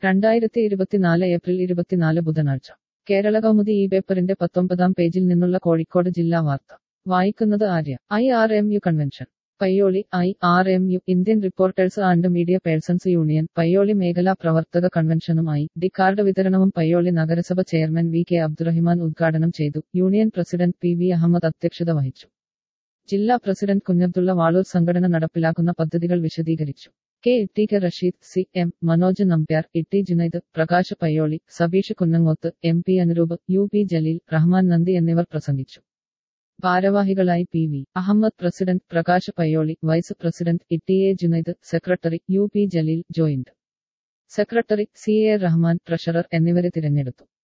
2024 April 24 ബുധനാഴ്ച കേരള കൗമുദി ഈ പേപ്പറിന്റെ 19-ാം പേജിൽ നിന്നുള്ള കോഴിക്കോട് ജില്ലാ വാർത്ത വായിക്കുന്നത് Arya. IRMU convention Payyoli. IRMU Indian reporters and media persons union Payyoli മേഖലാ പ്രവർത്തക കൺവെൻഷനുമായി ഡി കാർഡ് വിതരണവും പയ്യോളി നഗരസഭ ചെയർമാൻ വി കെ അബ്ദുറഹിമാൻ ഉദ്ഘാടനം ചെയ്തു. Union president P V Ahammad അധ്യക്ഷത വഹിച്ചു. ജില്ലാ പ്രസിഡന്റ് കുഞ്ഞബ്ദുള്ള വാളൂർ സംഘടന നടപ്പിലാക്കുന്ന പദ്ധതികൾ വിശദീകരിച്ചു. T K Rasheed, C M Manoj Nambiar, T Junaid, Prakash Payyoli, Sabeesh Kunnangoth, MP Anuroop, UP Jaleel, Rahman നന്ദി എന്നിവർ പ്രസംഗിച്ചു. ഭാരവാഹികളായി P V Ahammad president, Prakash Payyoli vice president, T Junaid secretary, UP Jaleel joint secretary, CA Rahman treasurer എന്നിവരെ തിരഞ്ഞെടുത്തു.